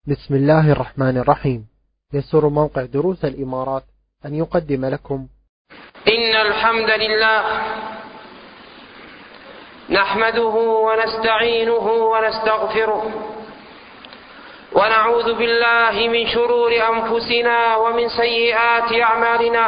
بسم الله الرحمن الرحيم. يسر موقع دروس الإمارات أن يقدم لكم إن الحمد لله نحمده ونستعينه ونستغفره ونعوذ بالله من شرور أنفسنا ومن سيئات أعمالنا.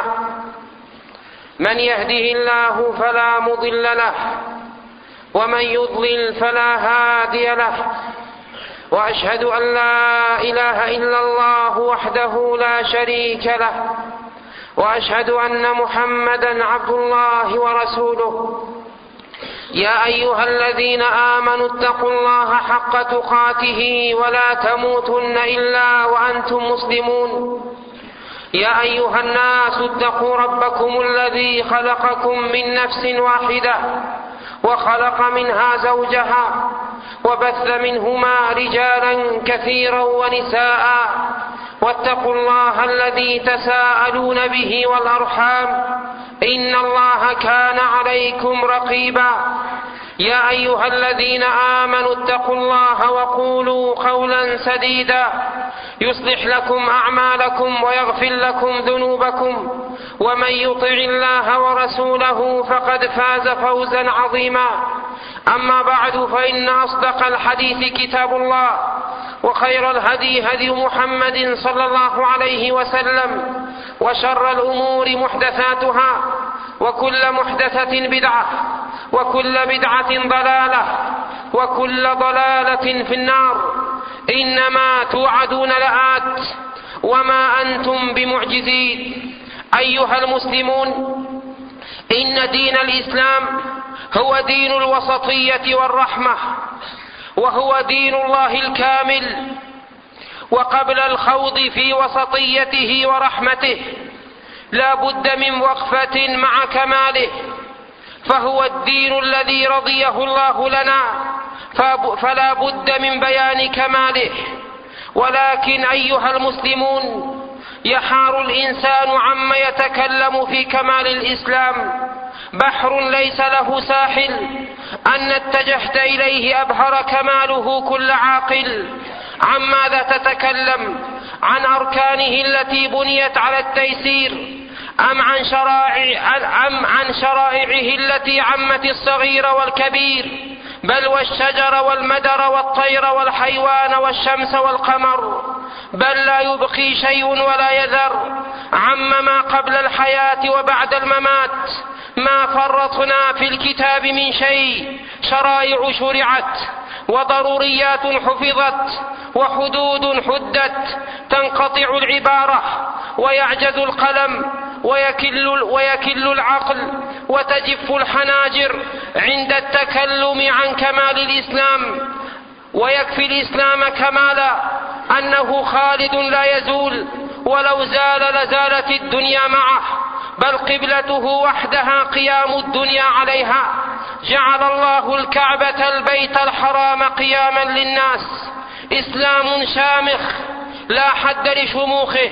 من يهده الله فلا مضل له ومن يضلل فلا هادي له، وأشهد أن لا إله إلا الله وحده لا شريك له، وأشهد أن محمدا عبد الله ورسوله. يا أيها الذين آمنوا اتقوا الله حق تقاته ولا تموتن إلا وأنتم مسلمون. يا أيها الناس اتقوا ربكم الذي خلقكم من نفس واحدة وخلق منها زوجها وبث منهما رجالا كثيرا ونساء، واتقوا الله الذي تساءلون به والأرحام إن الله كان عليكم رقيبا. يا أيها الذين آمنوا اتقوا الله وقولوا قولا سديدا يصلح لكم أعمالكم ويغفر لكم ذنوبكم، ومن يطع الله ورسوله فقد فاز فوزا عظيما. أما بعد، فإن أصدق الحديث كتاب الله، وخير الهدي هدي محمد صلى الله عليه وسلم، وشر الأمور محدثاتها، وكل محدثة بدعة، وكل بدعة ضلالة، وكل ضلالة في النار. إنما توعدون لآت وما أنتم بمعجزين. أيها المسلمون، إن دين الإسلام هو دين الوسطية والرحمة، وهو دين الله الكامل. وقبل الخوض في وسطيته ورحمته لا بد من وقفة مع كماله، فهو الدين الذي رضيه الله لنا، فلا بد من بيان كماله. ولكن أيها المسلمون، يحار الإنسان عما يتكلم في كمال الإسلام. بحر ليس له ساحل، أن اتجهت إليه أبهر كماله كل عاقل. عن ماذا تتكلم؟ عن أركانه التي بنيت على التيسير، أم عن شرائعه التي عمت الصغير والكبير، بل والشجر والمدر والطير والحيوان والشمس والقمر، بل لا يبقي شيء ولا يذر. ما قبل الحياة وبعد الممات، ما فرطنا في الكتاب من شيء. شرائع شرعت، وضروريات حفظت، وحدود حدت. تنقطع العبارة ويعجز القلم ويكل العقل وتجف الحناجر عند التكلم عن كمال الإسلام. ويكفي الإسلام كمالا أنه خالد لا يزول، ولو زال لزالت الدنيا معه، بل قبلته وحدها قيام الدنيا عليها. جعل الله الكعبة البيت الحرام قياما للناس. إسلام شامخ لا حد لشموخه،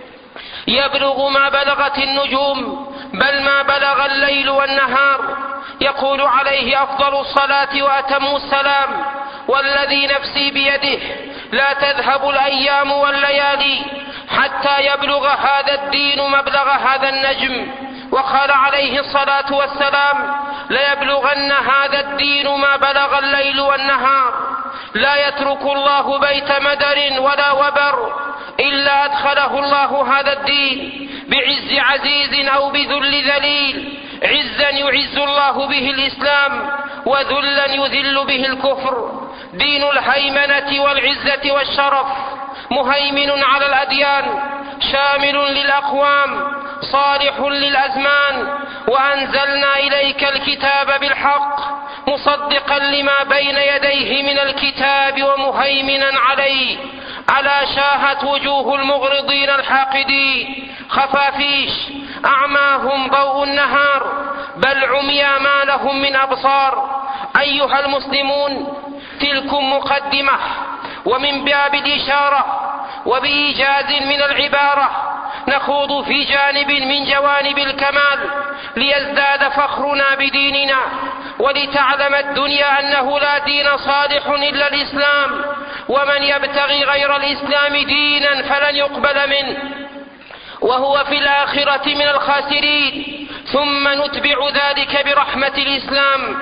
يبلغ ما بلغت النجوم، بل ما بلغ الليل والنهار. يقول عليه أفضل الصلاة وأتم السلام: والذي نفسي بيده لا تذهب الأيام والليالي حتى يبلغ هذا الدين مبلغ هذا النجم. وقال عليه الصلاة والسلام: ليبلغن هذا الدين ما بلغ الليل والنهار. لا يترك الله بيت مدر ولا وبر إلا أدخله الله هذا الدين بعز عزيز أو بذل ذليل. عزا يعز الله به الإسلام، وذلا يذل به الكفر. دين الهيمنة والعزة والشرف، مهيمن على الأديان، شامل للأقوام، صالح للأزمان. وأنزلنا إليك الكتاب بالحق مصدقا لما بين يديه من الكتاب ومهيمنا عليه. ألا شاهت وجوه المغرضين الحاقدين خفافيش، أعماهم ضوء النهار، بل عميا ما لهم من أبصار. أيها المسلمون، تلكم مقدمة، ومن باب الإشارة وبإيجاز من العبارة نخوض في جانب من جوانب الكمال ليزداد فخرنا بديننا ولتعلم الدنيا أنه لا دين صالح إلا الإسلام، ومن يبتغي غير الإسلام دينا فلن يقبل منه وهو في الآخرة من الخاسرين. ثم نتبع ذلك برحمة الإسلام،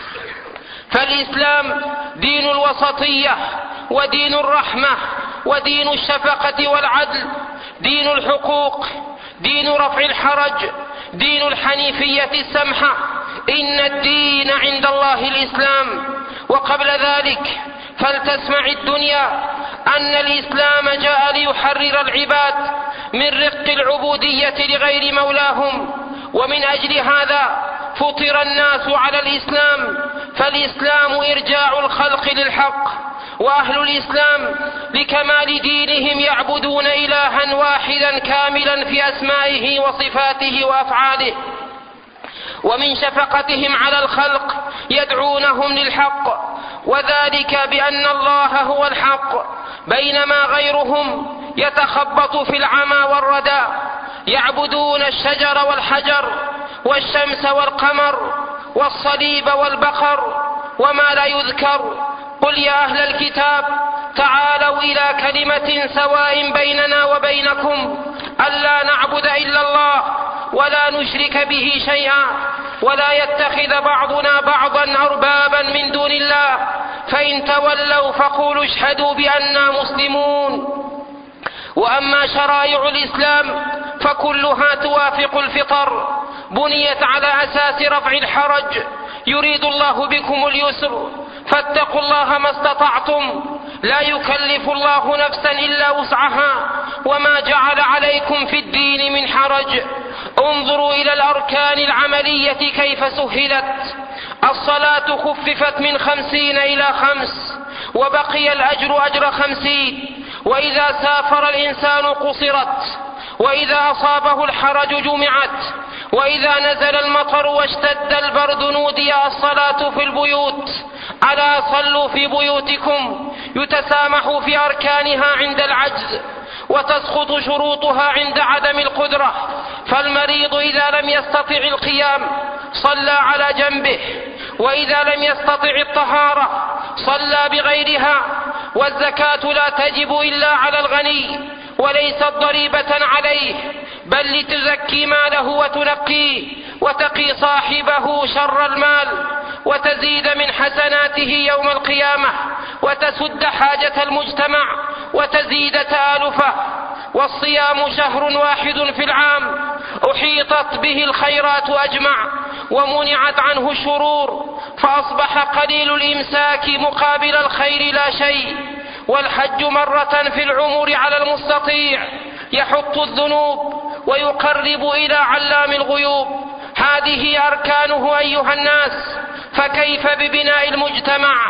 فالإسلام دين الوسطية ودين الرحمة ودين الشفقة والعدل، دين الحقوق، دين رفع الحرج، دين الحنيفية السمحة. إن الدين عند الله الإسلام. وقبل ذلك فلتسمع الدنيا أن الإسلام جاء ليحرر العباد من رق العبودية لغير مولاهم، ومن أجل هذا فطر الناس على الإسلام، فالإسلام إرجاع الخلق للحق، وأهل الإسلام لكمال دينهم يعبدون إلها واحدا كاملا في أسمائه وصفاته وأفعاله، ومن شفقتهم على الخلق يدعونهم للحق، وذلك بأن الله هو الحق، بينما غيرهم يتخبط في العمى والردى، يعبدون الشجر والحجر والشمس والقمر والصليب والبقر وما لا يذكر. قل يا أهل الكتاب تعالوا إلى كلمة سواء بيننا وبينكم ألا نعبد إلا الله ولا نشرك به شيئا ولا يتخذ بعضنا بعضا أربابا من دون الله، فإن تولوا فقولوا اشهدوا بأننا مسلمون. وأما شرائع الإسلام فكلها توافق الفطر، بنيت على أساس رفع الحرج، يريد الله بكم اليسر، فاتقوا الله ما استطعتم، لا يكلف الله نفسا إلا وسعها، وما جعل عليكم في الدين من حرج. انظروا إلى الأركان العملية كيف سهلت. الصلاة خففت من 50 إلى 5، وبقي الأجر أجر 50. وإذا سافر الإنسان قصرت، وإذا أصابه الحرج جمعت، وإذا نزل المطر واشتد البرد نودي الصلاة في البيوت. ألا صلوا في بيوتكم. يتسامح في أركانها عند العجز، وتسقط شروطها عند عدم القدرة، فالمريض إذا لم يستطع القيام صلى على جنبه، وإذا لم يستطع الطهارة صلى بغيرها. والزكاة لا تجب إلا على الغني، وليست ضريبة عليه، بل لتزكي ماله وتنقيه وتقي صاحبه شر المال، وتزيد من حسناته يوم القيامة، وتسد حاجة المجتمع، وتزيد تآلفه. والصيام شهر واحد في العام أحيطت به الخيرات أجمع، ومنعت عنه الشرور، فأصبح قليل الإمساك مقابل الخير لا شيء. والحج مرة في العمر على المستطيع يحط الذنوب ويقرب إلى علام الغيوب. هذه أركانه أيها الناس، فكيف ببناء المجتمع؟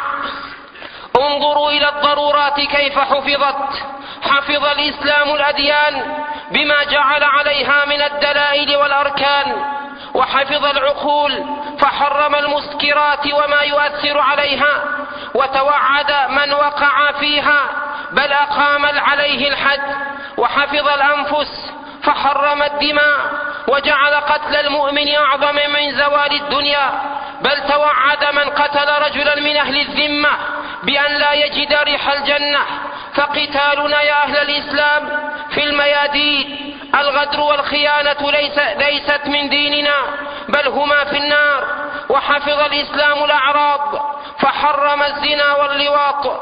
انظروا إلى الضرورات كيف حفظت. حفظ الإسلام الأديان بما جعل عليها من الدلائل والأركان، وحفظ العقول فحرم المسكرات وما يؤثر عليها، وتوعد من وقع فيها بل أقام عليه الحد. وحفظ الأنفس فحرم الدماء، وجعل قتل المؤمن أعظم من زوال الدنيا، بل توعد من قتل رجلا من أهل الذمة بأن لا يجد ريح الجنة. فقتالنا يا أهل الإسلام في الميادين، الغدر والخيانة ليست من ديننا، بل هما في النار. وحفظ الإسلام الأعراض فحرم الزنا واللواط،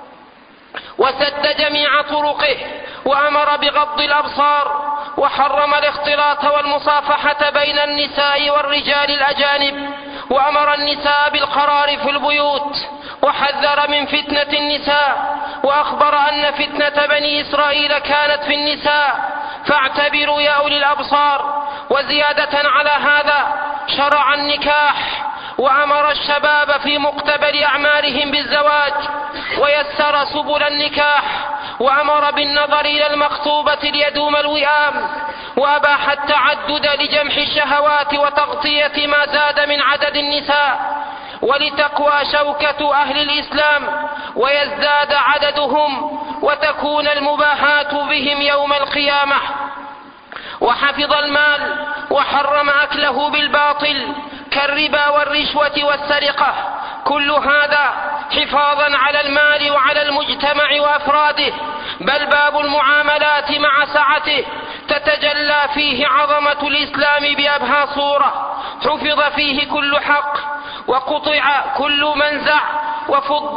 وسد جميع طرقه، وأمر بغض الأبصار، وحرم الاختلاط والمصافحة بين النساء والرجال الأجانب، وأمر النساء بالقرار في البيوت، وحذر من فتنة النساء، وأخبر أن فتنة بني إسرائيل كانت في النساء، فاعتبروا يا أولي الأبصار. وزيادة على هذا شرع النكاح، وأمر الشباب في مقتبل أعمارهم بالزواج، ويسر سبل النكاح، وأمر بالنظر إلى المخطوبة ليدوم الوئام، وأباح التعدد لجمح الشهوات وتغطية ما زاد من عدد النساء، ولتقوى شوكة أهل الإسلام ويزداد عددهم، وتكون المباهات بهم يوم القيامة. وحفظ المال وحرم أكله بالباطل، كالربا والرشوة والسرقة، كل هذا حفاظا على المال وعلى المجتمع وأفراده. بل باب المعاملات مع سعته تتجلى فيه عظمة الإسلام بأبهى صورة، حفظ فيه كل حق، وقطع كل منزع، وفض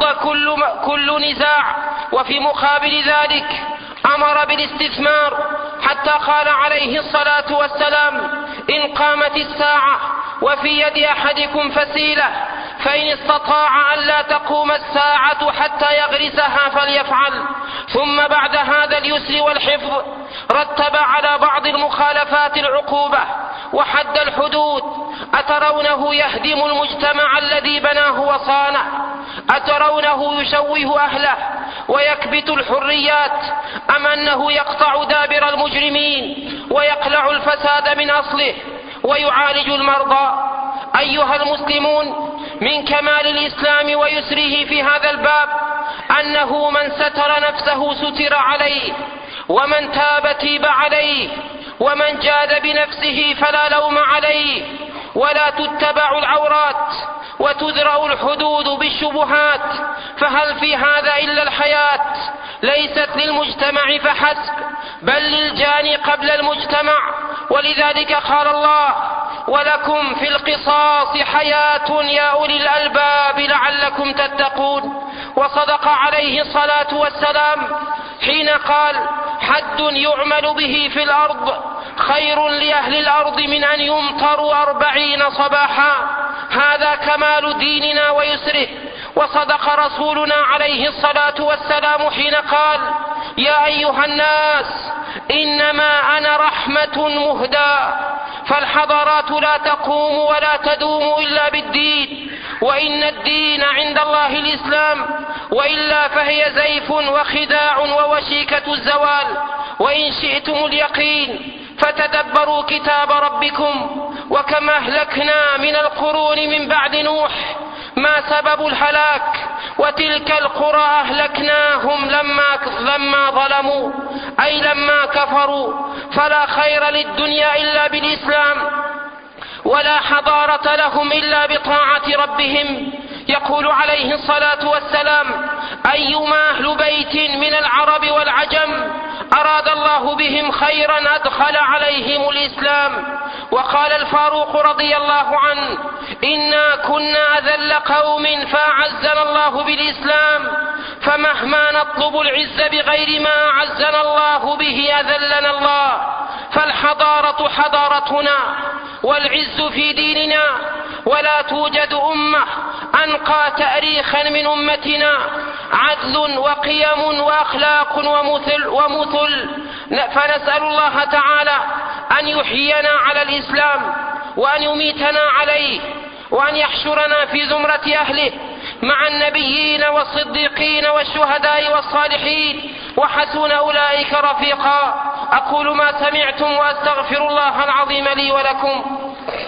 كل نزاع. وفي مقابل ذلك أمر بالاستثمار، حتى قال عليه الصلاة والسلام: إن قامت الساعة وفي يد أحدكم فسيلة فإن استطاع أن لا تقوم الساعة حتى يغرسها فليفعل. ثم بعد هذا اليسر والحفظ رتب على بعض المخالفات العقوبة وحد الحدود. أترونه يهدم المجتمع الذي بناه وصانه؟ أترونه يشوه أهله ويكبت الحريات؟ أم أنه يقطع دابر المجرمين ويقلع الفساد من أصله ويعالج المرضى؟ أيها المسلمون، من كمال الإسلام ويسره في هذا الباب أنه من ستر نفسه ستر عليه، ومن تاب تيب عليه، ومن جاد بنفسه فلا لوم عليه. ولا تتبع العورات وتذرأ الحدود بالشبهات، فهل في هذا إلا الحياة؟ ليست للمجتمع فحسب، بل للجاني قبل المجتمع. ولذلك قال الله: ولكم في القصاص حياة يا أولي الألباب لعلكم تتقون. وصدق عليه الصلاة والسلام حين قال: حد يعمل به في الأرض خير لأهل الأرض من أن يمطروا 40 صباحا. هذا كمال ديننا ويسره. وصدق رسولنا عليه الصلاة والسلام حين قال: يا أيها الناس إنما أنا رحمة مهدى. فالحضارات لا تقوم ولا تدوم إلا بالدين، وإن الدين عند الله الإسلام، وإلا فهي زيف وخداع ووشيكة الزوال. وإن شئتم اليقين فتدبروا كتاب ربكم: وكم أهلكنا من القرون من بعد نوح ما سبب الهلاك، وتلك القرى أهلكناهم لما ظلموا، أي لما كفروا. فلا خير للدنيا إلا بالإسلام، ولا حضارة لهم إلا بطاعة ربهم. يقول عليه الصلاة والسلام: أيما أهل بيت من العرب والعجم أراد الله بهم خيرا أدخل عليهم الإسلام. وقال الفاروق رضي الله عنه: إنا كنا أذل قوم فأعزنا الله بالإسلام، فمهما نطلب العز بغير ما أعزنا الله به أذلنا الله. فالحضارة حضارتنا والعز في ديننا، ولا توجد أمة أنقى تاريخا من أمتنا، عدل وقيم وأخلاق ومثل. فنسأل الله تعالى أن يحيينا على الإسلام، وأن يميتنا عليه، وأن يحشرنا في زمرة أهله مع النبيين والصديقين والشهداء والصالحين، وحسن أولئك رفيقا. أقول ما سمعتم وأستغفر الله العظيم لي ولكم.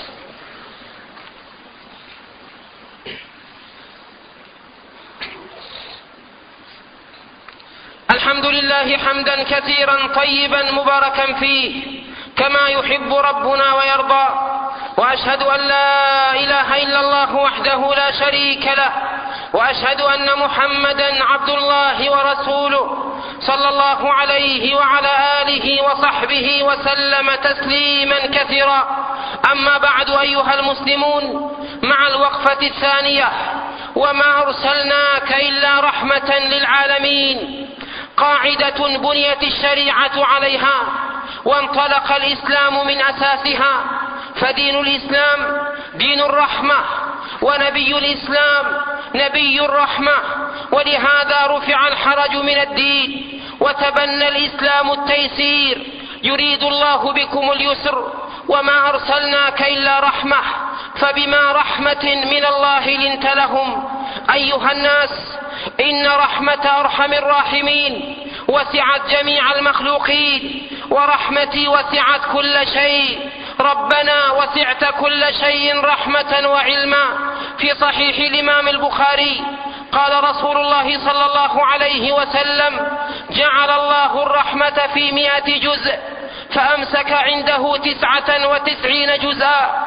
الحمد لله حمدا كثيرا طيبا مباركا فيه كما يحب ربنا ويرضى. وأشهد أن لا إله إلا الله وحده لا شريك له، وأشهد أن محمدا عبد الله ورسوله صلى الله عليه وعلى آله وصحبه وسلم تسليما كثيرا. أما بعد أيها المسلمون، مع الوقفة الثانية: وما أرسلناك إلا رحمة للعالمين، قاعدة بنيت الشريعة عليها وانطلق الإسلام من أساسها. فدين الإسلام دين الرحمة، ونبي الإسلام نبي الرحمة، ولهذا رفع الحرج من الدين وتبنى الإسلام التيسير. يريد الله بكم اليسر، وما أرسلناك إلا رحمة، فبما رحمة من الله لنت لهم. أيها الناس، إن رحمة أرحم الراحمين وسعت جميع المخلوقين، ورحمتي وسعت كل شيء. ربنا وسعت كل شيء رحمة وعلما. في صحيح الإمام البخاري قال رسول الله صلى الله عليه وسلم: جعل الله الرحمة في 100 جزء، فأمسك عنده 99 جزءا،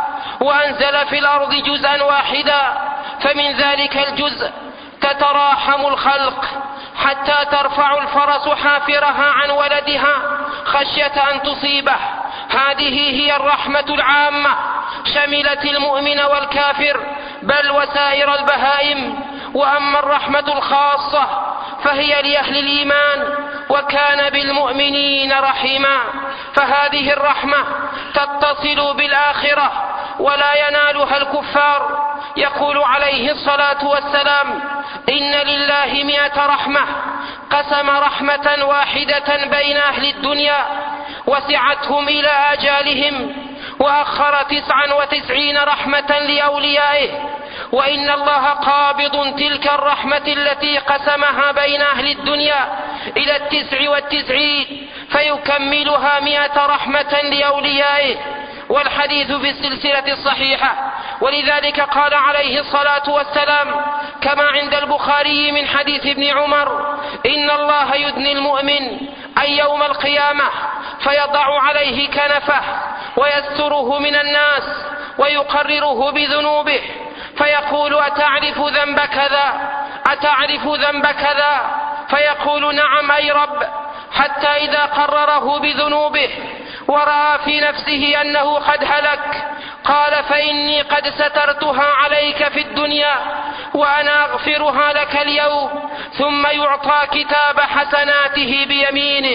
وأنزل في الأرض جزءا واحدا، فمن ذلك الجزء تتراحم الخلق حتى ترفع الفرس حافرها عن ولدها خشية أن تصيبه. هذه هي الرحمة العامة، شملت المؤمن والكافر بل وسائر البهائم. وأما الرحمة الخاصة فهي لأهل الإيمان، وكان بالمؤمنين رحيما، فهذه الرحمة تتصل بالآخرة ولا ينالها الكفار. يقول عليه الصلاة والسلام: إن لله 100 رحمة، قسم رحمة واحدة بين أهل الدنيا وسعتهم إلى آجالهم، وأخر 99 رحمة لأوليائه، وإن الله قابض تلك الرحمة التي قسمها بين أهل الدنيا إلى 99 فيكملها 100 رحمة لأوليائه. والحديث في السلسلة الصحيحة. ولذلك قال عليه الصلاة والسلام كما عند البخاري من حديث ابن عمر: إن الله يدني المؤمن أي يوم القيامة فيضع عليه كنفه ويستره من الناس ويقرره بذنوبه، فيقول: أتعرف ذنب كذا؟ أتعرف ذنب كذا؟ فيقول: نعم أي رب. حتى إذا قرره بذنوبه ورأى في نفسه أنه قد هلك قال: فإني قد سترتها عليك في الدنيا وأنا أغفرها لك اليوم. ثم يعطى كتاب حسناته بيمينه.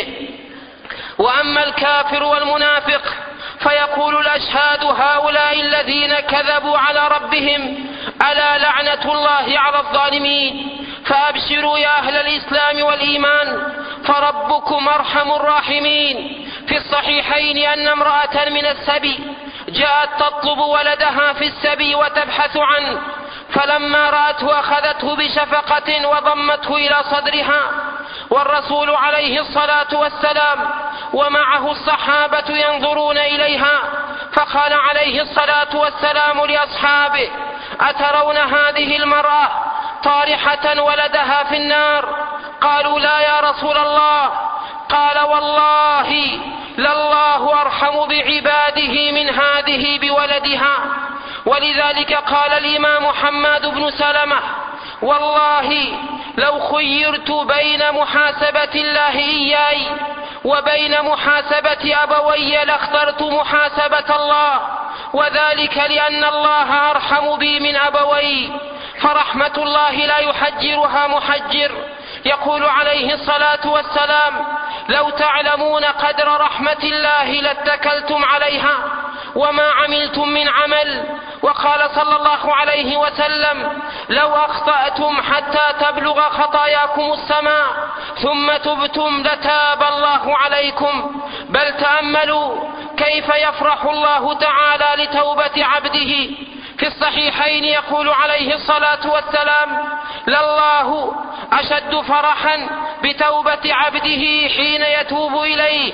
وأما الكافر والمنافق فيقول الأشهاد: هؤلاء الذين كذبوا على ربهم، ألا لعنة الله على الظالمين. فأبشروا يا أهل الإسلام والإيمان، فربكم أرحم الراحمين. في الصحيحين أن امرأة من السبي جاءت تطلب ولدها في السبي وتبحث عنه، فلما رأته أخذته بشفقة وضمته إلى صدرها، والرسول عليه الصلاة والسلام ومعه الصحابة ينظرون إليها، فقال عليه الصلاة والسلام لأصحابه: أترون هذه المرأة طارحة ولدها في النار؟ قالوا: لا يا رسول الله. قال: والله لله أرحم بعباده من هذه بولدها. ولذلك قال الإمام حماد بن سلمة: والله لو خيرت بين محاسبة الله إياي وبين محاسبة أبوي لاخترت محاسبة الله، وذلك لأن الله أرحم بي من أبوي، فرحمة الله لا يحجرها محجر. يقول عليه الصلاة والسلام: لو تعلمون قدر رحمة الله لاتكلتم عليها وما عملتم من عمل. وقال صلى الله عليه وسلم: لو أخطأتم حتى تبلغ خطاياكم السماء ثم تبتم لتاب الله عليكم. بل تأملوا كيف يفرح الله تعالى لتوبة عبده. في الصحيحين يقول عليه الصلاة والسلام: لله أشد فرحا بتوبة عبده حين يتوب إليه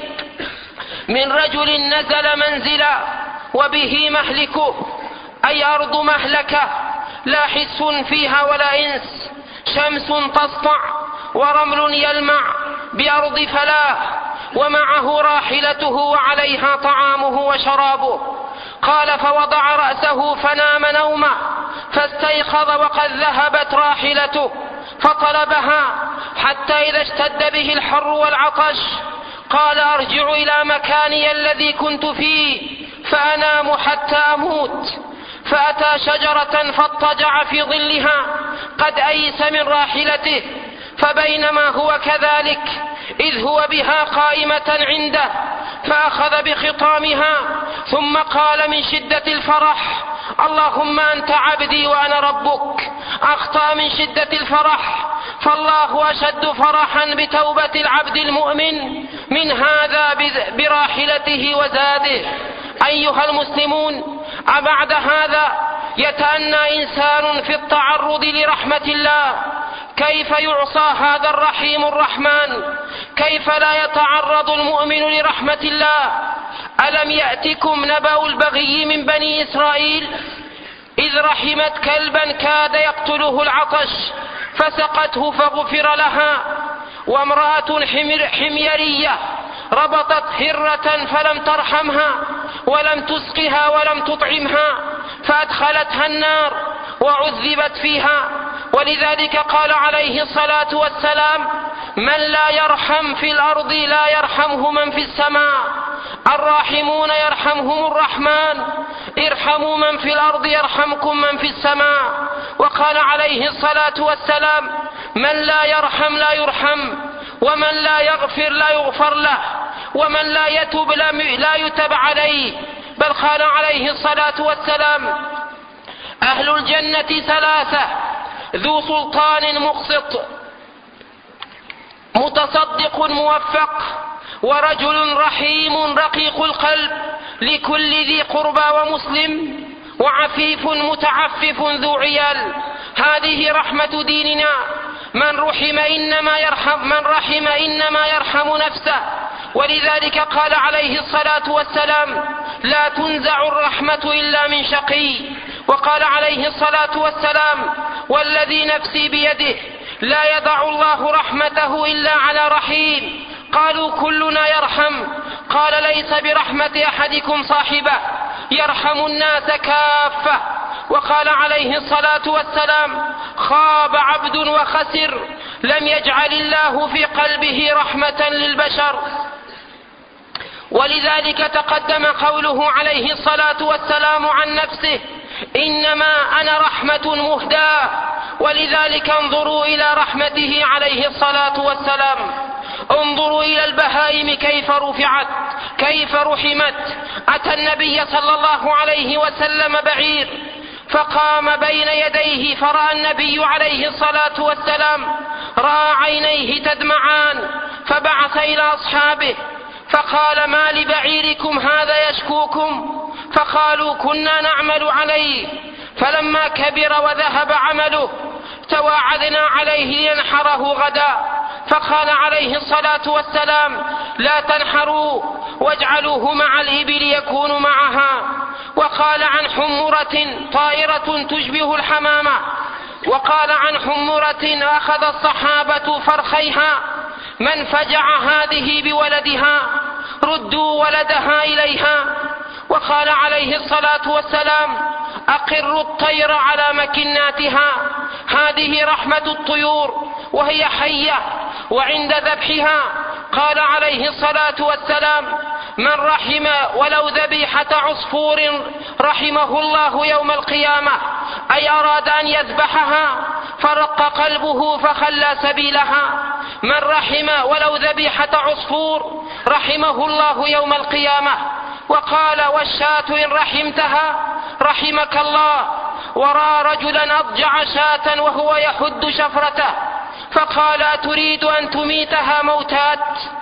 من رجل نزل منزلا وبه مهلكه، أي أرض مهلكة لا حس فيها ولا إنس، شمس تسطع ورمل يلمع بأرض فلاح، ومعه راحلته وعليها طعامه وشرابه. قال: فوضع رأسه فنام نومه، فاستيقظ وقد ذهبت راحلته، فطلبها حتى إذا اشتد به الحر والعطش قال: أرجع إلى مكاني الذي كنت فيه فأنام حتى أموت. فأتى شجرة فاضطجع في ظلها قد أيس من راحلته، فبينما هو كذلك إذ هو بها قائمة عنده، فأخذ بخطامها ثم قال من شدة الفرح: اللهم أنت عبدي وأنا ربك. أخطأ من شدة الفرح، فالله أشد فرحا بتوبة العبد المؤمن من هذا براحلته وزاده. أيها المسلمون، أبعد هذا يتأنى إنسان في التعرض لرحمة الله. كيف يعصى هذا الرحيم الرحمن؟ كيف لا يتعرض المؤمن لرحمة الله؟ ألم يأتكم نبأ البغي من بني إسرائيل إذ رحمت كلبا كاد يقتله العطش فسقته فغفر لها، وامرأة حميرية ربطت هرة فلم ترحمها ولم تسقها ولم تطعمها فأدخلتها النار وعذبت فيها. ولذلك قال عليه الصلاة والسلام: من لا يرحم في الأرض لا يرحمه من في السماء، الراحمون يرحمهم الرحمن، ارحموا من في الأرض يرحمكم من في السماء. وقال عليه الصلاة والسلام: من لا يرحم لا يرحم، ومن لا يغفر لا يغفر له، ومن لا يتب لا يتب عليه. بل قال عليه الصلاة والسلام: أهل الجنة ثلاثة: ذو سلطان مقسط، متصدق موفق، ورجل رحيم رقيق القلب لكل ذي قربى ومسلم، وعفيف متعفف ذو عيال. هذه رحمة ديننا. من رحم إنما يرحم نفسه. ولذلك قال عليه الصلاة والسلام: لا تنزع الرحمة إلا من شقي. وقال عليه الصلاة والسلام: والذي نفسي بيده لا يضع الله رحمته إلا على رحيم. قالوا: كلنا يرحم. قال: ليس برحمة أحدكم صاحبه، يرحم الناس كافة. وقال عليه الصلاة والسلام: خاب عبد وخسر لم يجعل الله في قلبه رحمة للبشر. ولذلك تقدم قوله عليه الصلاة والسلام عن نفسه: إنما أنا رحمة مهداة. ولذلك انظروا إلى رحمته عليه الصلاة والسلام. انظروا إلى البهائم كيف رفعت، كيف رحمت. أتى النبي صلى الله عليه وسلم بعير فقام بين يديه، فرأى النبي عليه الصلاة والسلام رأى عينيه تدمعان، فبعث إلى أصحابه فقال: ما لبعيركم هذا يشكوكم؟ فقالوا: كنا نعمل عليه، فلما كبر وذهب عمله تواعدنا عليه لننحره غدا. فقال عليه الصلاة والسلام: لا تنحروا واجعلوه مع الإبل يكون معها. وقال عن حمرة طائرة تشبه الحمامة. وقال عن حمرة أخذ الصحابة فرخيها: من فجع هذه بولدها ردوا ولدها إليها. وقال عليه الصلاة والسلام: أقروا الطير على مكناتها. هذه رحمة الطيور وهي حية وعند ذبحها. قال عليه الصلاة والسلام: من رحم ولو ذبيحة عصفور رحمه الله يوم القيامة، أي أراد أن يذبحها فرق قلبه فخلى سبيلها. من رحم ولو ذبيحة عصفور رحمه الله يوم القيامة. وقال: والشاة إن رحمتها رحمك الله. ورأى رجلا أضجع شاة وهو يحد شفرته فقال: أتريد أن تميتها موتات؟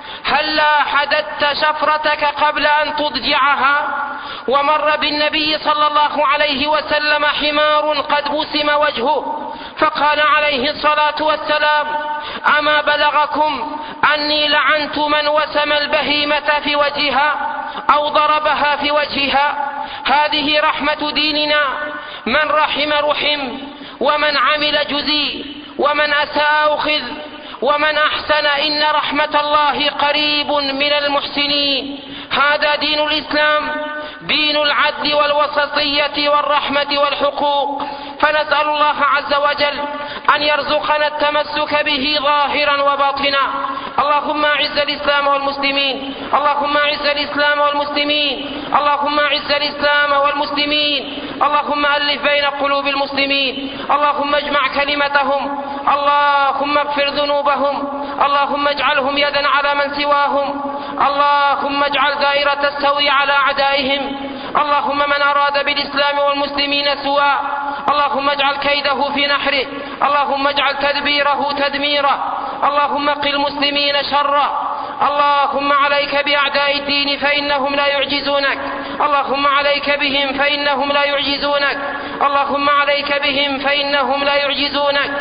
هلا حددت شفرتك قبل أن تضجعها؟ ومر بالنبي صلى الله عليه وسلم حمار قد بسم وجهه فقال عليه الصلاة والسلام: أما بلغكم أني لعنت من وسم البهيمة في وجهها أو ضربها في وجهها؟ هذه رحمة ديننا. من رحم رحم، ومن عمل جزي، ومن أساء أخذ، ومن أحسن إن رحمة الله قريب من المحسنين. هذا دين الإسلام، دين العدل والوسطية والرحمة والحقوق. فنسأل الله عز وجل أن يرزقنا التمسك به ظاهرا وباطنا. اللهم أعز الإسلام والمسلمين، اللهم أعز الإسلام والمسلمين، اللهم أعز الإسلام والمسلمين، اللهم ألف بين قلوب المسلمين، اللهم اجمع كلمتهم، اللهم اغفر ذنوبهم، اللهم اجعلهم يدا على من سواهم، اللهم اجعل دائرة السوء على أعدائهم، اللهم من أراد بالإسلام والمسلمين سوءا اللهم اجعل كيده في نحره، اللهم اجعل تدبيره تدميرا، اللهم قل المسلمين شرا. اللهم عليك بأعداء الدين فإنهم لا يعجزونك، اللهم عليك بهم فإنهم لا يعجزونك، اللهم عليك بهم فإنهم لا يعجزونك.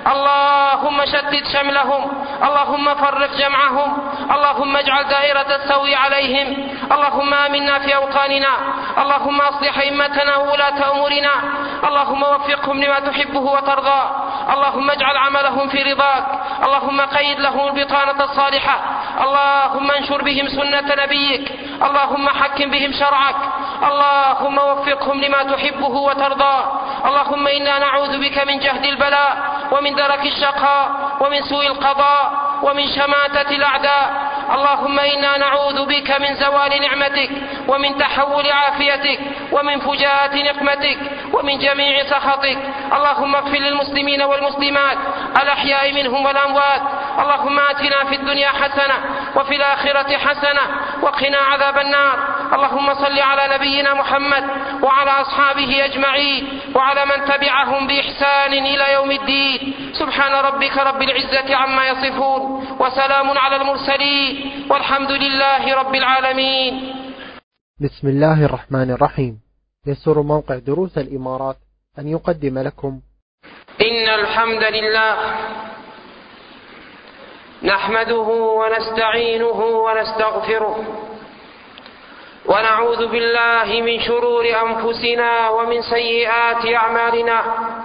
اللهم شتت شملهم، اللهم فرق جمعهم، اللهم اجعل دائرة السوء عليهم، اللهم آمنا في أوطاننا، اللهم أصلح أئمتنا وولاة أمورنا، اللهم وفقهم لما تحبه وترضى، اللهم اجعل عملهم في رضاك، اللهم قيد لهم البطانة الصالحة، اللهم انشر بهم سنة نبيك، اللهم حكم بهم شرعك، اللهم وفقهم لما تحبه وترضاه. اللهم إنا نعوذ بك من جهد البلاء ومن درك الشقاء ومن سوء القضاء ومن شماتة الأعداء. اللهم إنا نعوذ بك من زوال نعمتك ومن تحول عافيتك ومن فجاءة نقمتك ومن جميع سخطك. اللهم اغفر للمسلمين والمسلمات الأحياء منهم والأموات. اللهم آتنا في الدنيا حسنة وفي الآخرة حسنة وقنا عذاب النار. اللهم صل على نبينا محمد وعلى أصحابه أجمعين وعلى من تبعهم بإحسان إلى يوم الدين. سبحان ربك رب العزة عما يصفون وسلام على المرسلين والحمد لله رب العالمين. بسم الله الرحمن الرحيم. يسر موقع دروس الإمارات أن يقدم لكم إن الحمد لله نحمده ونستعينه ونستغفره ونعوذ بالله من شرور أنفسنا ومن سيئات أعمالنا.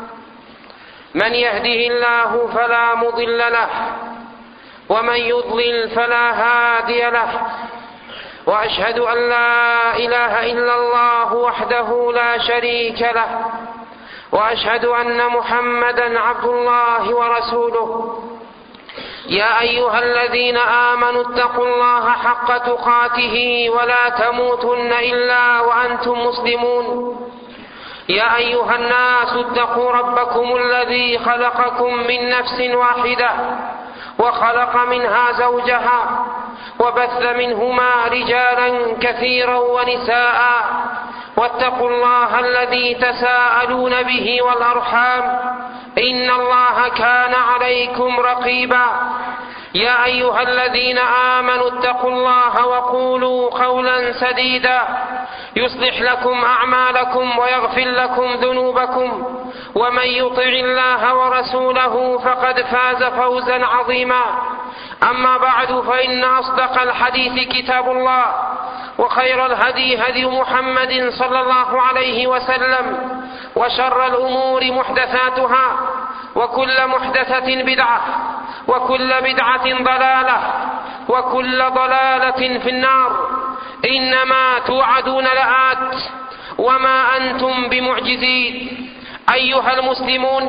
من يهده الله فلا مضل له ومن يضلل فلا هادي له. وأشهد أن لا إله إلا الله وحده لا شريك له وأشهد أن محمدا عبد الله ورسوله. يا أيها الذين آمنوا اتقوا الله حق تقاته ولا تموتن إلا وأنتم مسلمون. يا أيها الناس اتقوا ربكم الذي خلقكم من نفس واحدة وخلق منها زوجها وبث منهما رجالا كثيرا ونساء واتقوا الله الذي تساءلون به والأرحام إن الله كان عليكم رقيبا. يا أيها الذين آمنوا اتقوا الله وقولوا قولا سديدا يصلح لكم أعمالكم ويغفر لكم ذنوبكم ومن يطع الله ورسوله فقد فاز فوزا عظيما. أما بعد فإن أصدق الحديث كتاب الله وخير الهدي هدي محمد صلى الله عليه وسلم وشر الأمور محدثاتها وكل محدثة بدعة وكل بدعة ضلالة وكل ضلالة في النار. إنما توعدون لآت وما أنتم بمعجزين. أيها المسلمون،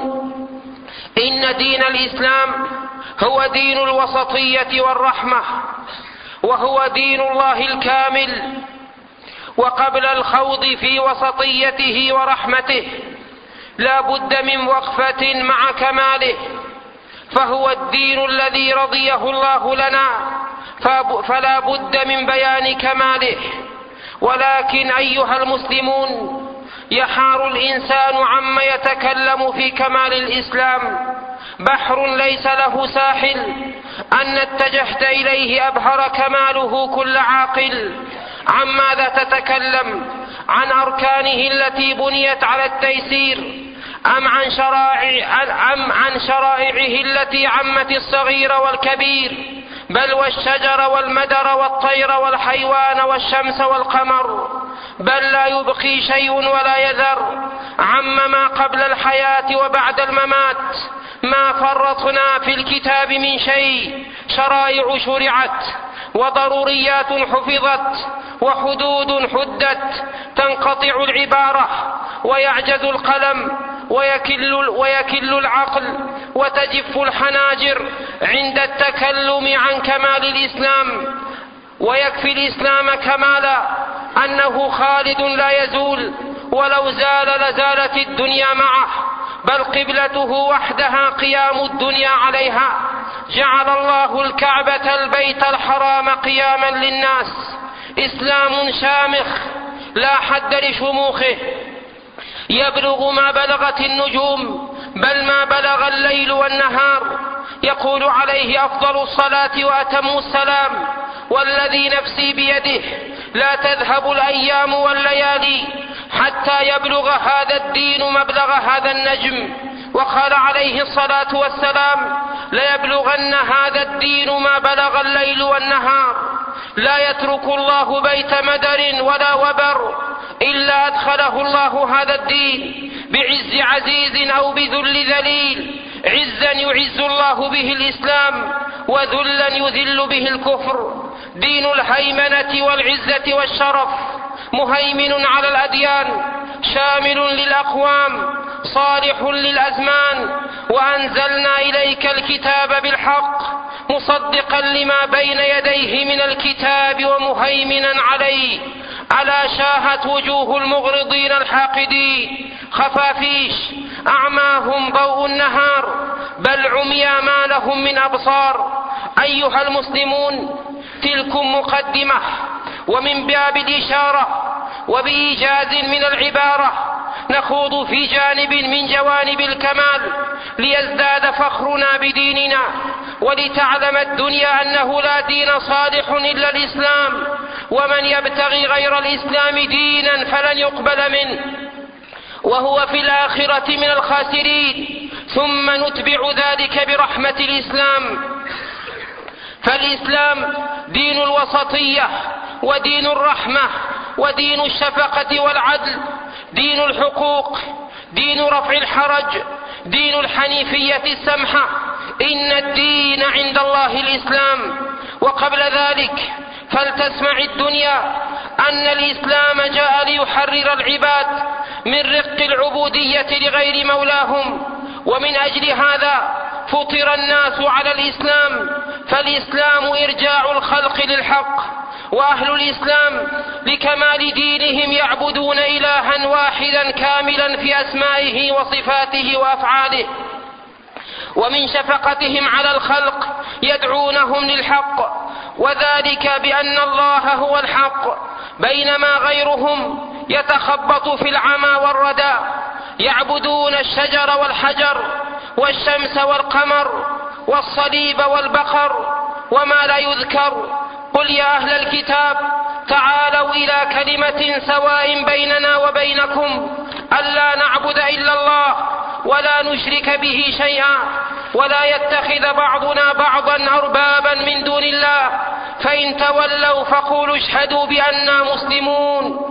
إن دين الإسلام هو دين الوسطية والرحمة وهو دين الله الكامل. وقبل الخوض في وسطيته ورحمته لا بد من وقفة مع كماله، فهو الدين الذي رضيه الله لنا فلا بد من بيان كماله. ولكن أيها المسلمون، يحار الإنسان عما يتكلم في كمال الإسلام. بحر ليس له ساحل، أن اتجهت إليه أبهر كماله كل عاقل. عن ماذا تتكلم؟ عن أركانه التي بنيت على التيسير أم عن شرائعه التي عمت الصغير والكبير بل والشجر والمدر والطير والحيوان والشمس والقمر، بل لا يبقي شيء ولا يذر. عم ما قبل الحياة وبعد الممات، ما فرطنا في الكتاب من شيء. شرائع شرعت وضروريات حفظت وحدود حدت، تنقطع العبارة ويعجز القلم ويكل العقل وتجف الحناجر عند التكلم عن كمال الإسلام. ويكفي الإسلام كمالا أنه خالد لا يزول، ولو زال لزالت الدنيا معه، بل قبلته وحدها قيام الدنيا عليها. جعل الله الكعبة البيت الحرام قياما للناس. إسلام شامخ لا حد لشموخه، يبلغ ما بلغت النجوم بل ما بلغ الليل والنهار. يقول عليه أفضل الصلاة وأتم السلام: والذي نفسي بيده لا تذهب الأيام والليالي حتى يبلغ هذا الدين مبلغ هذا النجم. وقال عليه الصلاة والسلام: ليبلغن هذا الدين ما بلغ الليل والنهار. لا يترك الله بيت مدر ولا وبر إلا أدخله الله هذا الدين بعز عزيز أو بذل ذليل. عزا يعز الله به الإسلام، وذلا يذل به الكفر. دين الهيمنة والعزة والشرف، مهيمن على الأديان، شامل للأقوام، صالح للأزمان. وأنزلنا إليك الكتاب بالحق مصدقا لما بين يديه من الكتاب ومهيمنا عليه، ألا شاهت وجوه المغرضين الحاقدين خفافيش، أعماهم ضوء النهار، بل عميا ما لهم من أبصار. أيها المسلمون، تلكم مقدمة، ومن باب الإشارة وبإيجاز من العبارة نخوض في جانب من جوانب الكمال ليزداد فخرنا بديننا، ولتعلم الدنيا أنه لا دين صالح إلا الإسلام، ومن يبتغي غير الإسلام دينا فلن يقبل منه وهو في الآخرة من الخاسرين. ثم نتبع ذلك برحمة الإسلام، فالإسلام دين الوسطية ودين الرحمة ودين الشفقة والعدل، دين الحقوق، دين رفع الحرج، دين الحنيفية السمحة. إن الدين عند الله الإسلام. وقبل ذلك فلتسمع الدنيا أن الإسلام جاء ليحرر العباد من رق العبودية لغير مولاهم، ومن أجل هذا فطر الناس على الإسلام، فالإسلام إرجاع الخلق للحق، وأهل الإسلام لكمال دينهم يعبدون إلها واحدا كاملا في أسمائه وصفاته وأفعاله، ومن شفقتهم على الخلق يدعونهم للحق، وذلك بأن الله هو الحق، بينما غيرهم يتخبط في العمى والردى، يعبدون الشجر والحجر والشمس والقمر والصليب والبقر وما لا يذكر. قل يا أهل الكتاب تعالوا إلى كلمة سواء بيننا وبينكم ألا نعبد إلا الله ولا نشرك به شيئا ولا يتخذ بعضنا بعضا أربابا من دون الله، فإن تولوا فقولوا اشهدوا بأننا مسلمون.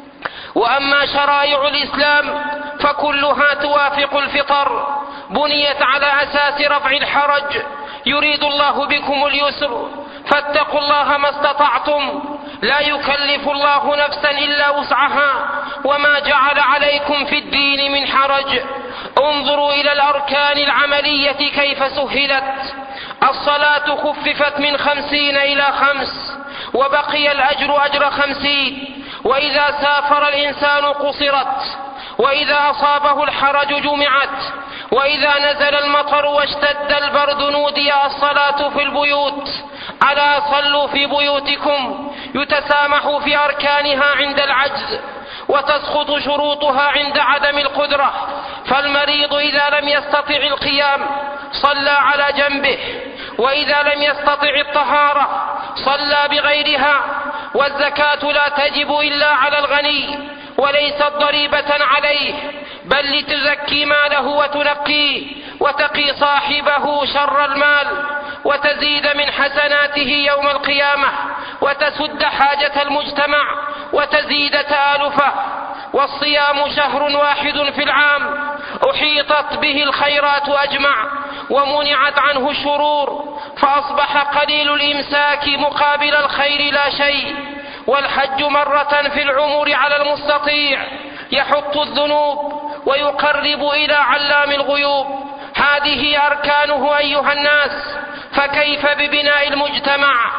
وأما شرائع الإسلام فكلها توافق الفطر، بنيت على أساس رفع الحرج، يريد الله بكم اليسر، فاتقوا الله ما استطعتم، لا يكلف الله نفسا إلا وسعها، وما جعل عليكم في الدين من حرج. انظروا إلى الأركان العملية كيف سهلت. الصلاة خففت من 50 إلى 5، وبقي الأجر أجر 50. وإذا سافر الإنسان قصرت، وإذا أصابه الحرج جمعت، وإذا نزل المطر واشتد البرد نودي الصلاة في البيوت. ألا صلوا في بيوتكم، يتسامح في أركانها عند العجز، وتسقط شروطها عند عدم القدرة. فالمريض إذا لم يستطع القيام صلى على جنبه، وإذا لم يستطع الطهارة صلى بغيرها. والزكاة لا تجب إلا على الغني، وليست ضريبة عليه، بل لتزكي ماله وتنقيه، وتقي صاحبه شر المال، وتزيد من حسناته يوم القيامة، وتسد حاجة المجتمع، وتزيد تآلفه. والصيام شهر واحد في العام، أحيطت به الخيرات أجمع، ومنعت عنه الشرور، فأصبح قليل الإمساك مقابل الخير لا شيء. والحج مرة في العمر على المستطيع، يحط الذنوب ويقرب إلى علام الغيوب. هذه أركانه أيها الناس، فكيف ببناء المجتمع؟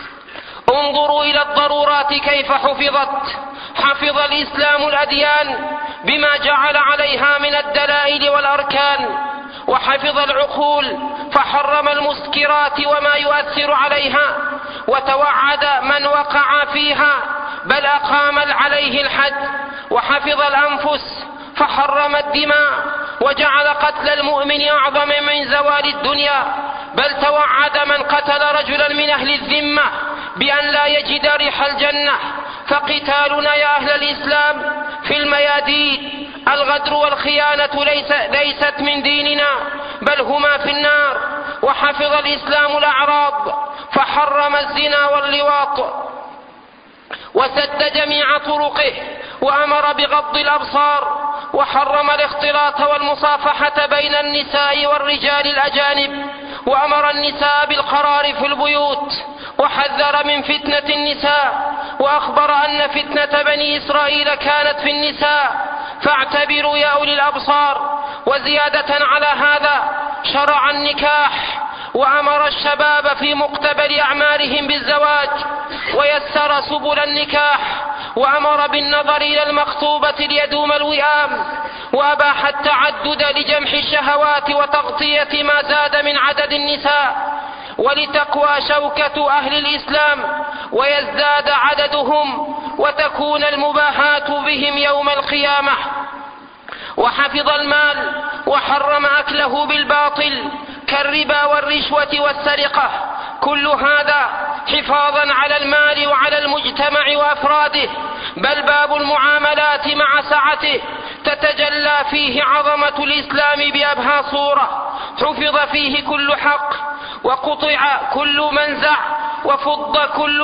انظروا إلى الضرورات كيف حفظت. حفظ الإسلام الأديان بما جعل عليها من الدلائل والأركان، وحفظ العقول فحرم المسكرات وما يؤثر عليها، وتوعد من وقع فيها، بل أقام عليه الحد. وحفظ الأنفس فحرم الدماء، وجعل قتل المؤمن أعظم من زوال الدنيا، بل توعد من قتل رجلا من أهل الذمة بأن لا يجد ريح الجنة. فقتالنا يا أهل الإسلام في الميادين، الغدر والخيانة ليست من ديننا، بل هما في النار. وحفظ الإسلام الأعراض فحرم الزنا واللواط، وسد جميع طرقه، وأمر بغض الأبصار، وحرم الاختلاط والمصافحة بين النساء والرجال الأجانب، وأمر النساء بالقرار في البيوت، وحذر من فتنة النساء، وأخبر أن فتنة بني إسرائيل كانت في النساء، فاعتبروا يا أولي الأبصار. وزيادة على هذا شرع النكاح، وأمر الشباب في مقتبل أعمارهم بالزواج، ويسر سبل النكاح، وأمر بالنظر إلى المخطوبة ليدوم الوئام، وأباح التعدد لجمح الشهوات وتغطية ما زاد من عدد النساء، ولتقوى شوكة أهل الإسلام ويزداد عددهم وتكون المباهاة بهم يوم القيامة. وحفظ المال وحرم أكله بالباطل كالربا والرشوة والسرقة، كل هذا حفاظا على المال وعلى المجتمع وأفراده. بل باب المعاملات مع سعته تتجلى فيه عظمة الإسلام بأبهى صورة، حفظ فيه كل حق، وقطع كل منزع، وفض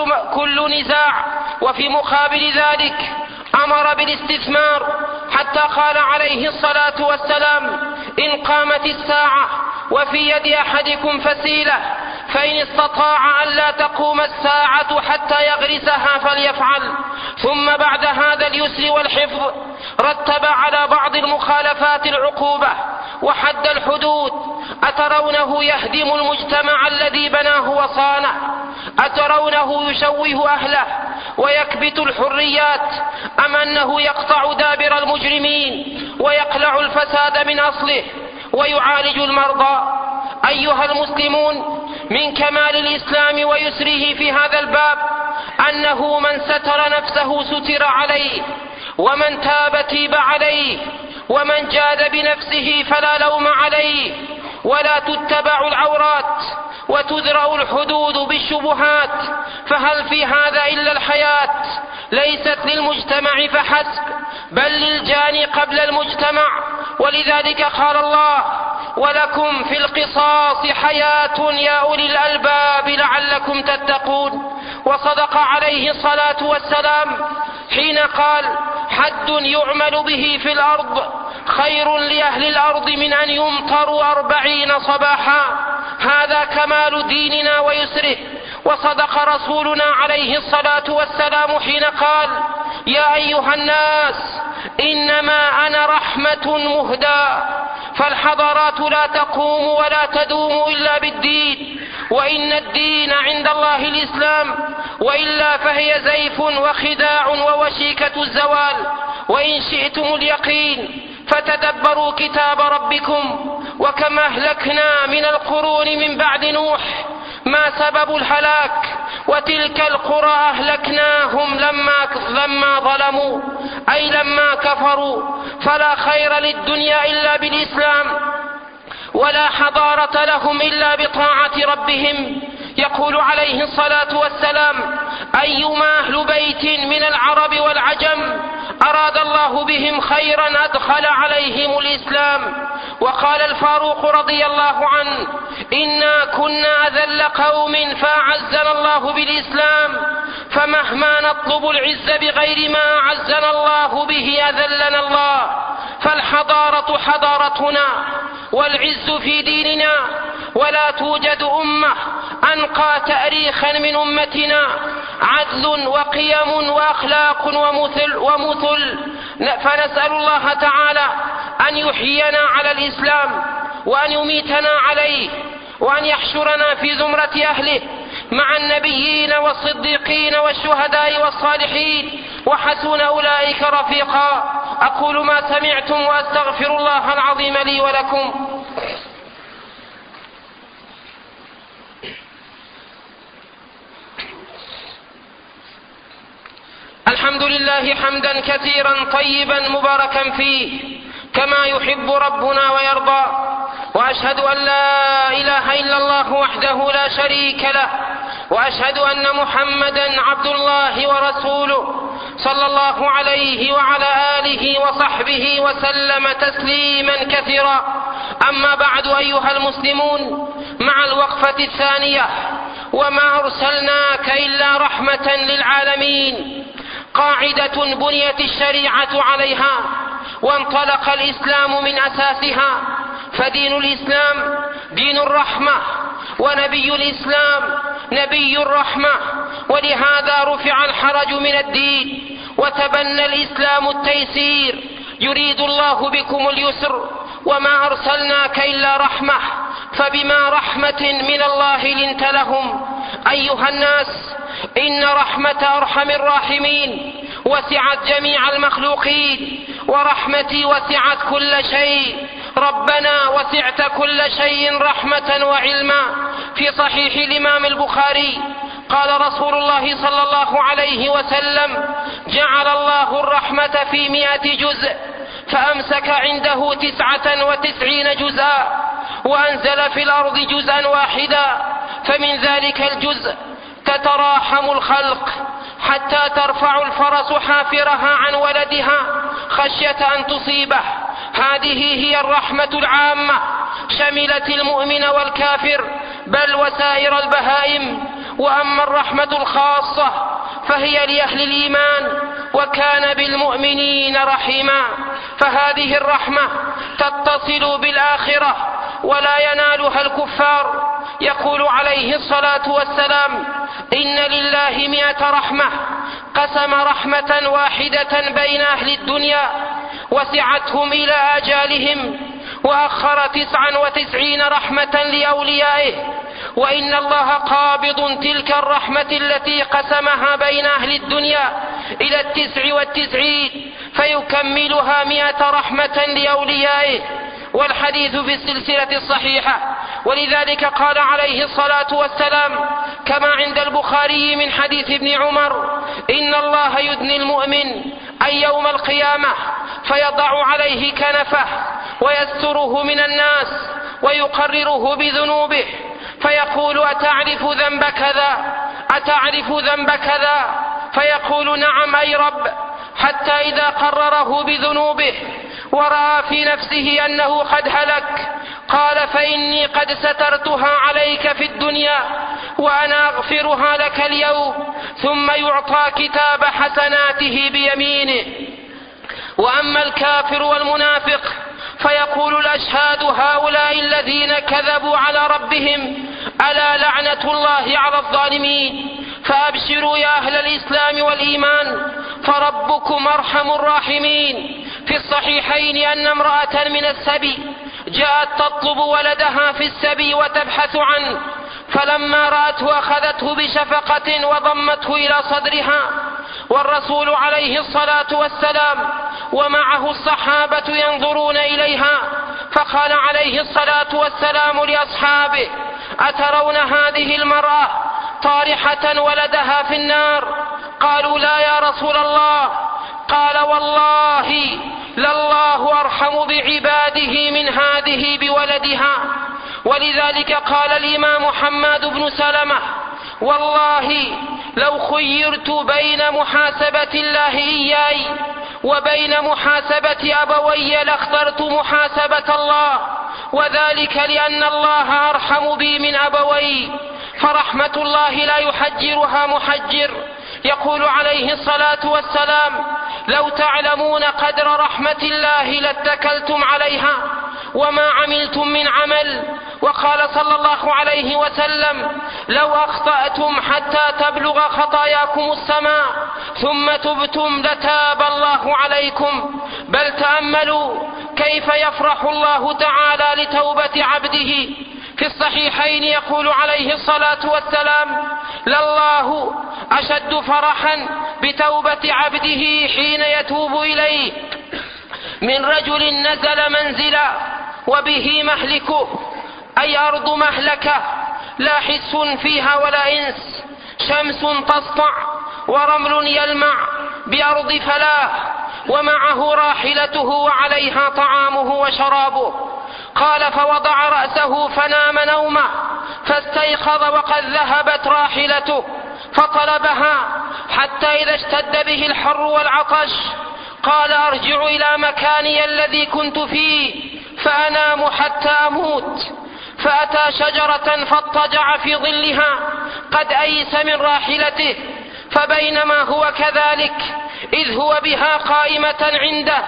كل نزاع. وفي مقابل ذلك أمر بالاستثمار، حتى قال عليه الصلاة والسلام: إن قامت الساعة وفي يد أحدكم فسيلة فإن استطاع أن لا تقوم الساعة حتى يغرسها فليفعل. ثم بعد هذا اليسر والحفظ رتب على بعض المخالفات العقوبة وحد الحدود. أترونه يهدم المجتمع الذي بناه وصانه؟ أترونه يشوه أهله ويكبت الحريات؟ أم أنه يقطع دابر المجرمين ويقلع الفساد من أصله ويعالج المرضى؟ أيها المسلمون، من كمال الإسلام ويسره في هذا الباب أنه من ستر نفسه ستر عليه، ومن تاب تيب عليه، ومن جاد بنفسه فلا لوم عليه. ولا تتبع العورات وتدرأ الحدود بالشبهات، فهل في هذا إلا الحياة؟ ليست للمجتمع فحسب، بل للجاني قبل المجتمع. ولذلك قال الله: ولكم في القصاص حياة يا أولي الألباب لعلكم تتقون. وصدق عليه الصلاة والسلام حين قال: حد يعمل به في الأرض خير لأهل الأرض من أن يمطروا 40 صباحا. هذا كمال ديننا ويسره. وصدق رسولنا عليه الصلاة والسلام حين قال: يا أيها الناس إنما أنا رحمة مهدى. فالحضارات لا تقوم ولا تدوم إلا بالدين، وإن الدين عند الله الإسلام، وإلا فهي زيف وخداع ووشيكة الزوال. وإن شئتم اليقين فتدبروا كتاب ربكم: وكم أهلكنا من القرون من بعد نوح ما سبب الهلاك، وتلك القرى أهلكناهم لما ظلموا، أي لما كفروا. فلا خير للدنيا إلا بالإسلام، ولا حضارة لهم إلا بطاعة ربهم. يقول عليه الصلاة والسلام: أيما أهل بيت من العرب والعجم أراد الله بهم خيرا أدخل عليهم الإسلام. وقال الفاروق رضي الله عنه: إنا كنا أذل قوم فأعزنا الله بالإسلام، فمهما نطلب العز بغير ما أعزنا الله به أذلنا الله. فالحضارة حضارتنا والعز في ديننا، ولا توجد أمة أنقى تاريخا من أمتنا، عدل وقيم وأخلاق ومثل. فنسأل الله تعالى أن يحيينا على الإسلام، وأن يميتنا عليه، وأن يحشرنا في زمرة أهله مع النبيين والصديقين والشهداء والصالحين، وحسن أولئك رفيقا. أقول ما سمعتم وأستغفر الله العظيم لي ولكم. الحمد لله حمدا كثيرا طيبا مباركا فيه كما يحب ربنا ويرضى. وأشهد أن لا إله إلا الله وحده لا شريك له، وأشهد أن محمدا عبد الله ورسوله صلى الله عليه وعلى آله وصحبه وسلم تسليما كثيرا. أما بعد أيها المسلمون، مع الوقفة الثانية: وما أرسلناك إلا رحمة للعالمين، قاعدة بنيت الشريعة عليها، وانطلق الإسلام من أساسها. فدين الإسلام دين الرحمة، ونبي الإسلام نبي الرحمة، ولهذا رفع الحرج من الدين وتبنى الإسلام التيسير. يريد الله بكم اليسر وما أرسلناك إلا رحمة، فبما رحمة من الله لنت لهم. أيها الناس، إن رحمة أرحم الراحمين وسعت جميع المخلوقين، ورحمتي وسعت كل شيء. ربنا وسعت كل شيء رحمة وعلما. في صحيح الإمام البخاري قال رسول الله صلى الله عليه وسلم: جعل الله الرحمة في 100 جزء، فأمسك عنده 99 جزءا، وأنزل في الأرض جزءا واحدا، فمن ذلك الجزء تتراحم الخلق حتى ترفع الفرس حافرها عن ولدها خشية أن تصيبه. هذه هي الرحمة العامة، شملت المؤمن والكافر بل وسائر البهائم. وأما الرحمة الخاصة فهي لأهل الإيمان، وكان بالمؤمنين رحيما. فهذه الرحمة تتصل بالآخرة ولا ينالها الكفار. يقول عليه الصلاة والسلام: إن لله 100 رحمة، قسم رحمة واحدة بين أهل الدنيا وسعتهم إلى آجالهم، وأخر 99 رحمة لأوليائه. وإن الله قابض تلك الرحمة التي قسمها بين أهل الدنيا إلى 99 فيكملها 100 رحمة لأوليائه. والحديث في السلسلة الصحيحة. ولذلك قال عليه الصلاة والسلام كما عند البخاري من حديث ابن عمر: إن الله يدني المؤمن أي يوم القيامة فيضع عليه كنفه ويستره من الناس ويقرره بذنوبه، فيقول: أتعرف ذنب كذا؟ أتعرف ذنب كذا؟ فيقول: نعم أي رب. حتى إذا قرره بذنوبه ورأى في نفسه أنه قد هلك قال: فإني قد سترتها عليك في الدنيا وأنا أغفرها لك اليوم. ثم يعطى كتاب حسناته بيمينه. وأما الكافر والمنافق فيقول الأشهاد: هؤلاء الذين كذبوا على ربهم، ألا لعنة الله على الظالمين. فأبشروا يا أهل الإسلام والإيمان، فربكم أرحم الراحمين. في الصحيحين أن امرأة من السبي جاءت تطلب ولدها في السبي وتبحث عنه، فلما رأته أخذته بشفقة وضمته إلى صدرها، والرسول عليه الصلاة والسلام ومعه الصحابة ينظرون إليها، فقال عليه الصلاة والسلام لأصحابه: أترون هذه المرأة طارحة ولدها في النار؟ قالوا: لا يا رسول الله. قال: والله لله أرحم بعباده من هذه بولدها. ولذلك قال الإمام حماد بن سلمة: والله لو خيرت بين محاسبة الله إياي وبين محاسبة أبوي لاخترت محاسبة الله، وذلك لأن الله أرحم بي من أبوي، فرحمة الله لا يحجرها محجر. يقول عليه الصلاة والسلام: لو تعلمون قدر رحمة الله لاتكلتم عليها وما عملتم من عمل. وقال صلى الله عليه وسلم: لو أخطأتم حتى تبلغ خطاياكم السماء ثم تبتم لتاب الله عليكم. بل تأملوا كيف يفرح الله تعالى لتوبة عبده. في الصحيحين يقول عليه الصلاة والسلام: لله أشد فرحا بتوبة عبده حين يتوب إليه من رجل نزل منزلا وبه مهلكه، أي أرض مهلكة لا حس فيها ولا إنس، شمس تسطع ورمل يلمع بأرض فلاح، ومعه راحلته وعليها طعامه وشرابه. قال: فوضع رأسه فنام نومه، فاستيقظ وقد ذهبت راحلته، فطلبها حتى إذا اشتد به الحر والعطش قال: أرجع إلى مكاني الذي كنت فيه فأنام حتى أموت. فأتى شجرة فاضطجع في ظلها قد أيس من راحلته، فبينما هو كذلك إذ هو بها قائمة عنده،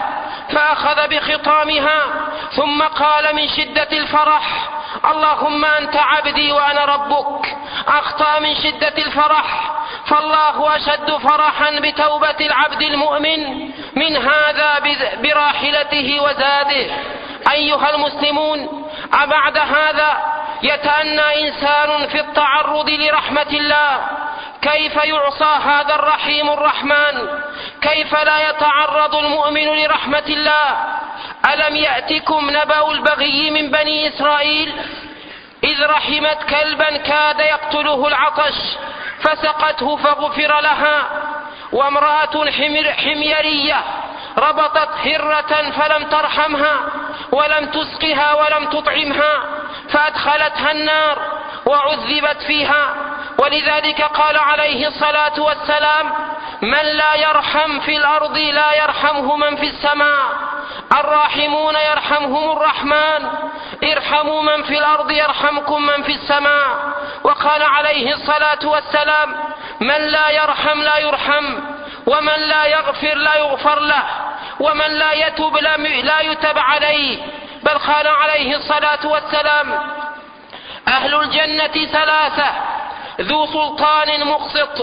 فأخذ بخطامها ثم قال من شدة الفرح: اللهم أنت عبدي وأنا ربك. أخطأ من شدة الفرح، فالله أشد فرحا بتوبة العبد المؤمن من هذا براحلته وزاده. أيها المسلمون، أبعد هذا يتأنى إنسان في التعرض لرحمة الله. كيف يعصى هذا الرحيم الرحمن؟ كيف لا يتعرض المؤمن لرحمة الله؟ ألم يأتكم نبأ البغي من بني إسرائيل إذ رحمت كلبا كاد يقتله العطش فسقته فغفر لها، وامرأة حميرية ربطت هرة فلم ترحمها ولم تسقها ولم تطعمها فأدخلتها النار وعذبت فيها. ولذلك قال عليه الصلاة والسلام: من لا يرحم في الأرض لا يرحمه من في السماء. الراحمون يرحمهم الرحمن، ارحموا من في الأرض يرحمكم من في السماء. وقال عليه الصلاة والسلام: من لا يرحم لا يرحم، ومن لا يغفر لا يغفر له، ومن لا يتب لا يتب عليه. بل قال عليه الصلاة والسلام: أهل الجنة ثلاثة: ذو سلطان مقسط،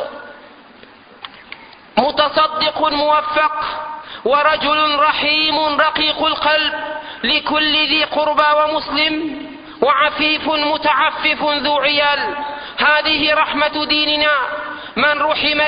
متصدق موفق، ورجل رحيم رقيق القلب لكل ذي قربى ومسلم، وعفيف متعفف ذو عيال. هذه رحمة ديننا. من رحم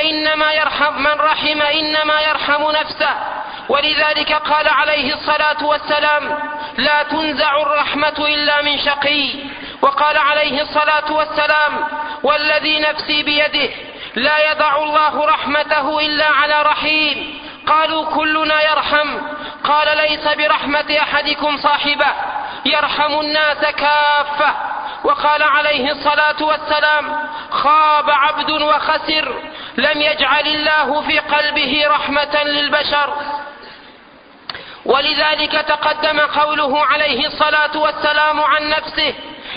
إنما يرحم نفسه. ولذلك قال عليه الصلاة والسلام: لا تنزع الرحمة إلا من شقي. وقال عليه الصلاة والسلام: والذي نفسي بيده لا يضع الله رحمته إلا على رحيم. قالوا: كلنا يرحم. قال: ليس برحمة أحدكم صاحبه، يرحم الناس كافة. وقال عليه الصلاة والسلام: خاب عبد وخسر لم يجعل الله في قلبه رحمة للبشر. ولذلك تقدم قوله عليه الصلاة والسلام عن نفسه: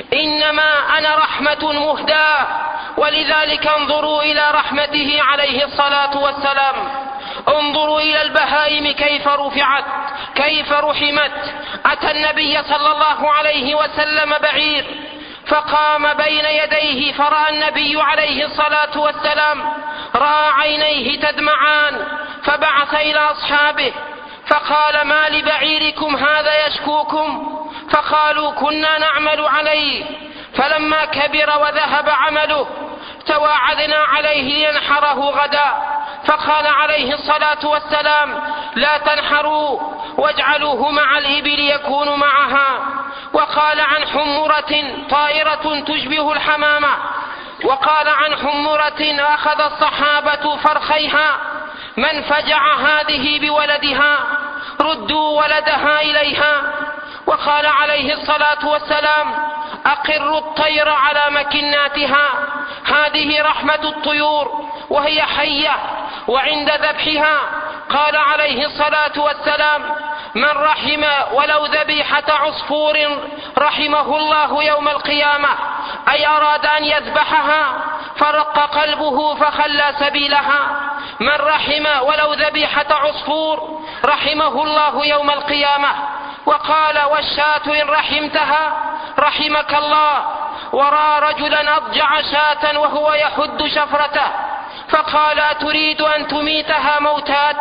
إنما أنا رحمة مهداة. ولذلك انظروا إلى رحمته عليه الصلاة والسلام. انظروا إلى البهائم كيف رفعت، كيف رحمت. أتى النبي صلى الله عليه وسلم بعير فقام بين يديه، فرأى النبي عليه الصلاة والسلام رأى عينيه تدمعان، فبعث إلى أصحابه فقال: ما لبعيركم هذا يشكوكم؟ فقالوا: كنا نعمل عليه، فلما كبر وذهب عمله تواعدنا عليه لننحره غدا. فقال عليه الصلاة والسلام: لا تنحروا واجعلوه مع الإبل يكون معها. وقال عن حمرة طائرة تشبه الحمامة. وقال عن حمرة أخذ الصحابة فرخيها: من فجع هذه بولدها ردوا ولدها إليها. وقال عليه الصلاة والسلام: أقروا الطير على مكناتها. هذه رحمة الطيور وهي حية وعند ذبحها. قال عليه الصلاة والسلام: من رحم ولو ذبيحة عصفور رحمه الله يوم القيامة، أي أراد أن يذبحها فرق قلبه فخلى سبيلها. من رحم ولو ذبيحة عصفور رحمه الله يوم القيامة. وقال: والشاة إن رحمتها رحمك الله. ورأى رجلا أضجع شاة وهو يحد شفرته فقال: أتريد أن تميتها موتات؟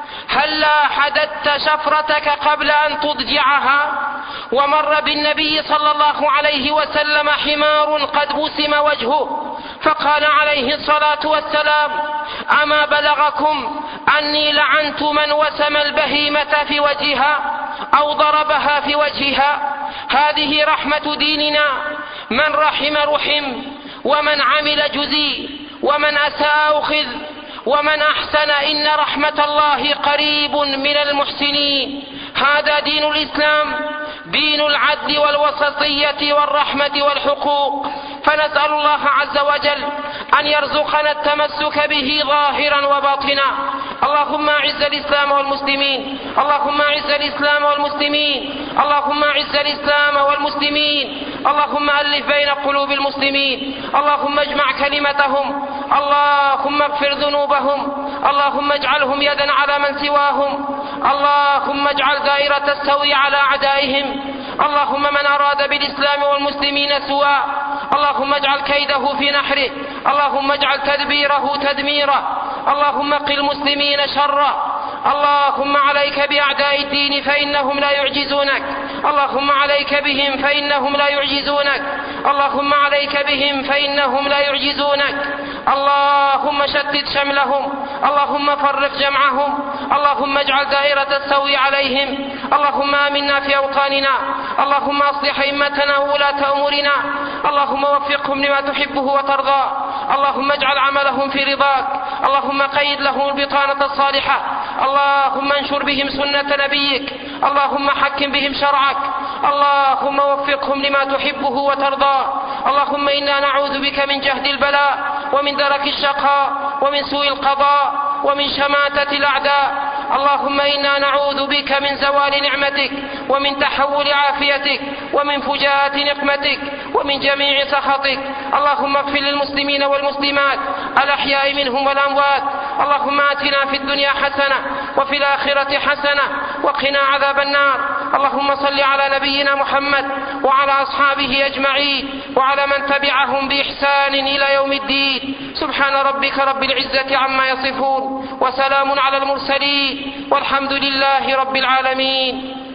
هلا حددت شفرتك قبل أن تضجعها؟ ومر بالنبي صلى الله عليه وسلم حمار قد بسم وجهه فقال عليه الصلاة والسلام: أما بلغكم أني لعنت من وسم البهيمة في وجهها أو ضربها في وجهها؟ هذه رحمة ديننا. من رحم رحم، ومن عمل جزي، ومن أساء أخذ، ومن أحسن إن رحمة الله قريب من المحسنين. هذا دين الإسلام، دين العدل والوسطية والرحمة والحقوق. فنسأل الله عز وجل أن يرزقنا التمسك به ظاهرا وباطنا. اللهم أعز الإسلام والمسلمين، اللهم أعز الإسلام والمسلمين، اللهم أعز الإسلام والمسلمين، اللهم ألف بين قلوب المسلمين، اللهم اجمع كلمتهم، اللهم اغفر ذنوبهم، اللهم اجعلهم يدا على من سواهم، اللهم اجعل دائرة السوء على أعدائهم، اللهم من أراد بالإسلام والمسلمين سوءا اللهم اجعل كيده في نحره، اللهم اجعل تدبيره تدميرا، اللهم قِ المسلمين شرا، اللهم عليك بأعداء الدين فإنهم لا يعجزونك، اللهم عليك بهم فإنهم لا يعجزونك، اللهم عليك بهم فإنهم لا يعجزونك، اللهم شتت شملهم، اللهم فرق جمعهم، اللهم اجعل دائرة السوء عليهم، اللهم آمنا في أوطاننا، اللهم أصلح أئمتنا وولاة أمورنا، اللهم وفقهم لما تحبه وترضى، اللهم اجعل عملهم في رضاك، اللهم قيد لهم البطانة الصالحة، اللهم انشر بهم سنة نبيك، اللهم حكم بهم شرعك، اللهم وفقهم لما تحبه وترضى، اللهم إنا نعوذ بك من جهد البلاء ومن درك الشقاء ومن سوء القضاء ومن شماتة الأعداء، اللهم إنا نعوذ بك من زوال نعمتك ومن تحول عافيتك ومن فجاءة نقمتك ومن جميع سخطك، اللهم اغفر للمسلمين والمسلمات الأحياء منهم والأموات، اللهم آتنا في الدنيا حسنة وفي الآخرة حسنة وقنا عذاب النار، اللهم صل على نبينا محمد وعلى أصحابه أجمعين وعلى من تبعهم بإحسان إلى يوم الدين، سبحان ربك رب العزة عما يصفون وسلام على المرسلين والحمد لله رب العالمين.